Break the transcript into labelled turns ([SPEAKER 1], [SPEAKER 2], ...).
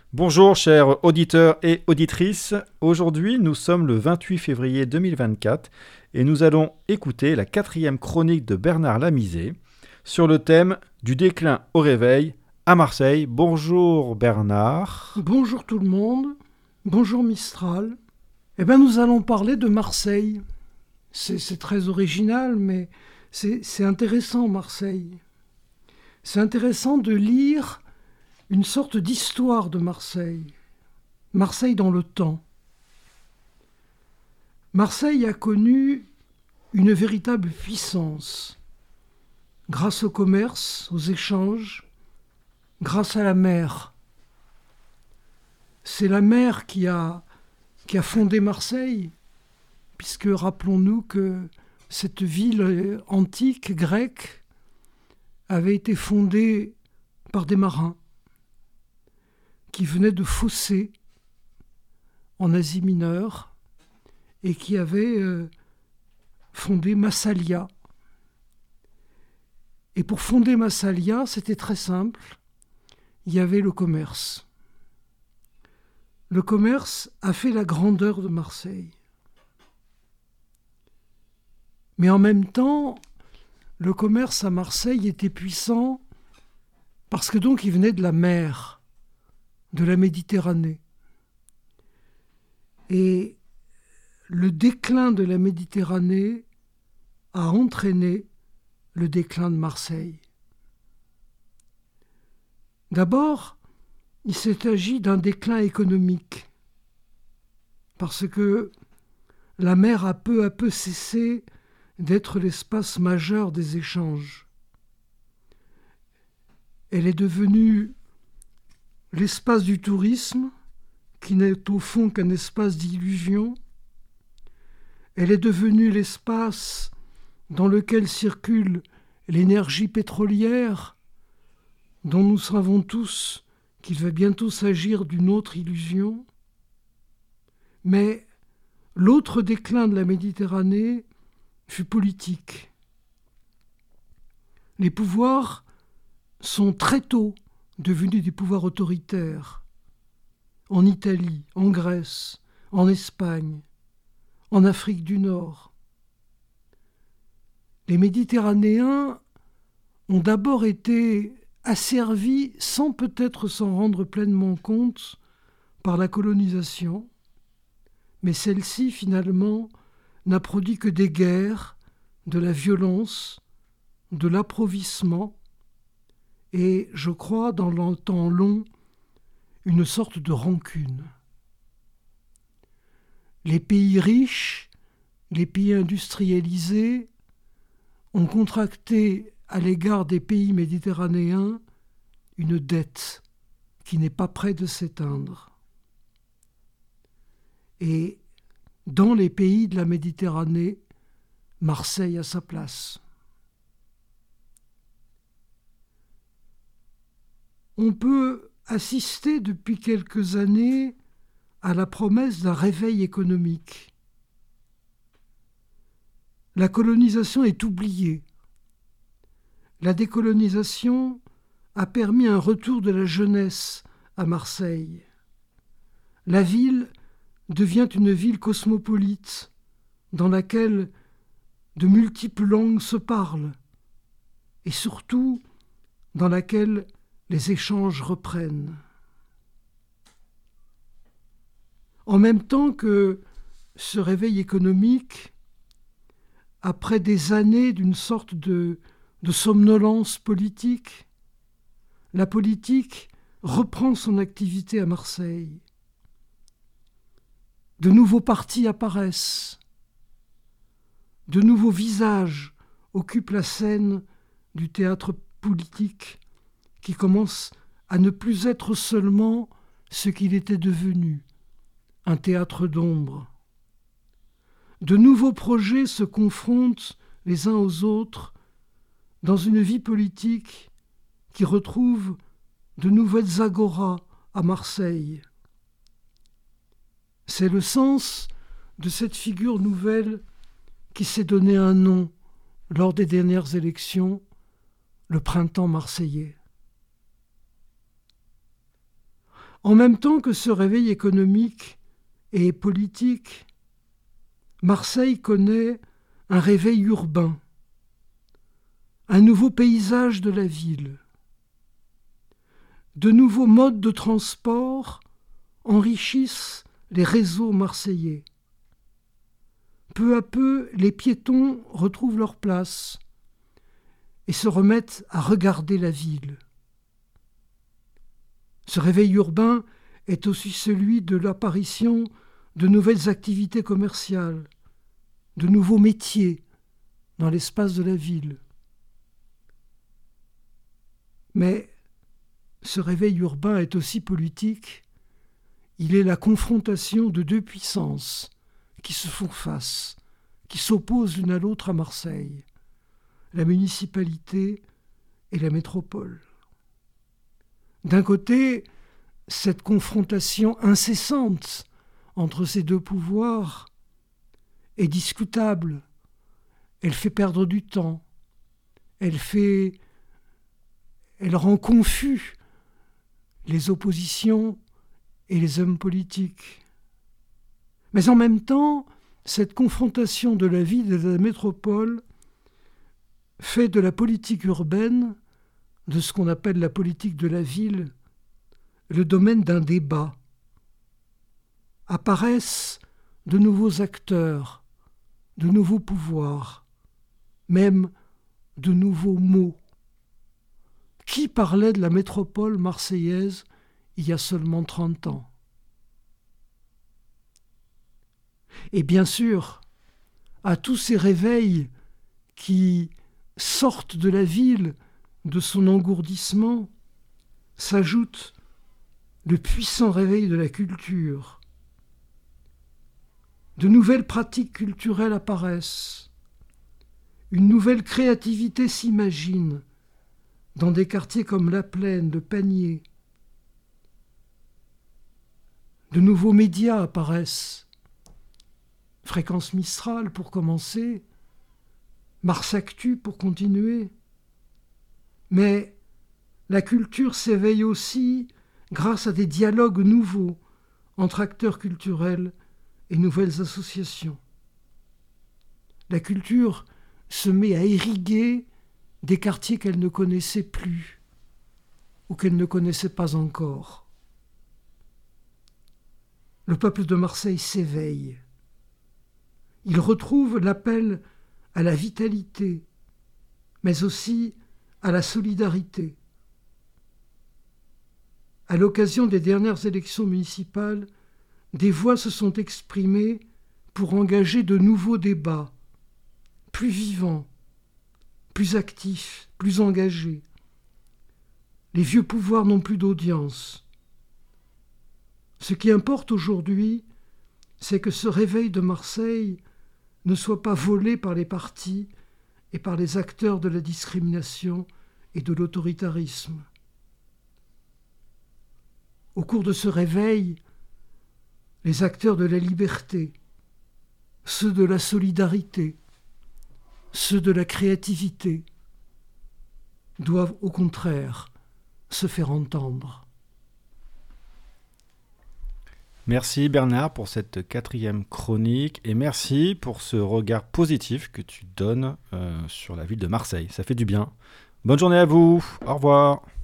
[SPEAKER 1] Bonjour chers auditeurs et auditrices, aujourd'hui nous sommes le 28 février 2024 et nous allons écouter la 4e chronique de Bernard Lamizé sur le thème du déclin au réveil à Marseille. Bonjour Bernard.
[SPEAKER 2] Bonjour tout le monde, bonjour Mistral. Nous allons parler de Marseille. C'est très original, mais c'est intéressant Marseille. C'est intéressant de lire une sorte d'histoire de Marseille. Marseille dans le temps. Marseille a connu une véritable puissance, grâce au commerce, aux échanges, grâce à la mer. C'est la mer qui a fondé Marseille, puisque rappelons-nous que cette ville antique grecque avait été fondée par des marins qui venaient de Phocée, en Asie mineure, et qui avaient fondé Massalia. Et pour fonder Massalia, c'était très simple, il y avait le commerce. Le commerce a fait la grandeur de Marseille. Mais en même temps, le commerce à Marseille était puissant parce que donc il venait de la mer, de la Méditerranée. Et le déclin de la Méditerranée a entraîné le déclin de Marseille. D'abord, il s'est agi d'un déclin économique, parce que la mer a peu à peu cessé d'être l'espace majeur des échanges. Elle est devenue l'espace du tourisme, qui n'est au fond qu'un espace d'illusion. Elle est devenue l'espace dans lequel circule l'énergie pétrolière, dont nous savons tous qu'il va bientôt s'agir d'une autre illusion. Mais l'autre déclin de la Méditerranée fut politique. Les pouvoirs sont très tôt devenus des pouvoirs autoritaires, en Italie, en Grèce, en Espagne, en Afrique du Nord. Les Méditerranéens ont d'abord été asservis, sans peut-être s'en rendre pleinement compte, par la colonisation, mais celle-ci, finalement, n'a produit que des guerres, de la violence, de l'appauvrissement, et, je crois, dans le temps long, une sorte de rancune. Les pays riches, les pays industrialisés, ont contracté à l'égard des pays méditerranéens une dette qui n'est pas près de s'éteindre. Et dans les pays de la Méditerranée, Marseille a sa place. On peut assister depuis quelques années à la promesse d'un réveil économique. La colonisation est oubliée. La décolonisation a permis un retour de la jeunesse à Marseille. La ville devient une ville cosmopolite dans laquelle de multiples langues se parlent et surtout dans laquelle les échanges reprennent. En même temps que ce réveil économique, après des années d'une sorte de somnolence politique, la politique reprend son activité à Marseille. De nouveaux partis apparaissent, de nouveaux visages occupent la scène du théâtre politique qui commence à ne plus être seulement ce qu'il était devenu, un théâtre d'ombre. De nouveaux projets se confrontent les uns aux autres dans une vie politique qui retrouve de nouvelles agoras à Marseille. C'est le sens de cette figure nouvelle qui s'est donné un nom lors des dernières élections, le printemps marseillais. En même temps que ce réveil économique et politique, Marseille connaît un réveil urbain, un nouveau paysage de la ville. De nouveaux modes de transport enrichissent les réseaux marseillais. Peu à peu, les piétons retrouvent leur place et se remettent à regarder la ville. Ce réveil urbain est aussi celui de l'apparition de nouvelles activités commerciales, de nouveaux métiers dans l'espace de la ville. Mais ce réveil urbain est aussi politique. Il est la confrontation de deux puissances qui se font face, qui s'opposent l'une à l'autre à Marseille, la municipalité et la métropole. D'un côté, cette confrontation incessante entre ces deux pouvoirs est discutable. Elle fait perdre du temps. Elle rend confus les oppositions et les hommes politiques. Mais en même temps, cette confrontation de la ville et de la métropole fait de la politique urbaine, de ce qu'on appelle la politique de la ville, le domaine d'un débat. Apparaissent de nouveaux acteurs, de nouveaux pouvoirs, même de nouveaux mots. Qui parlait de la métropole marseillaise il y a seulement 30 ans? Et bien sûr, à tous ces réveils qui sortent de la ville, de son engourdissement, s'ajoute le puissant réveil de la culture. De nouvelles pratiques culturelles apparaissent. Une nouvelle créativité s'imagine dans des quartiers comme La Plaine, le Panier. De nouveaux médias apparaissent. Fréquence Mistral pour commencer, Mars Actu pour continuer. Mais la culture s'éveille aussi grâce à des dialogues nouveaux entre acteurs culturels et nouvelles associations. La culture se met à irriguer des quartiers qu'elle ne connaissait plus ou qu'elle ne connaissait pas encore. Le peuple de Marseille s'éveille. Il retrouve l'appel à la vitalité, mais aussi à la solidarité. À l'occasion des dernières élections municipales, des voix se sont exprimées pour engager de nouveaux débats, plus vivants, plus actifs, plus engagés. Les vieux pouvoirs n'ont plus d'audience. Ce qui importe aujourd'hui, c'est que ce réveil de Marseille ne soit pas volé par les partis et par les acteurs de la discrimination et de l'autoritarisme. Au cours de ce réveil, les acteurs de la liberté, ceux de la solidarité, ceux de la créativité, doivent au contraire se faire entendre.
[SPEAKER 1] Merci Bernard pour cette 4e chronique et merci pour ce regard positif que tu donnes sur la ville de Marseille. Ça fait du bien. Bonne journée à vous. Au revoir.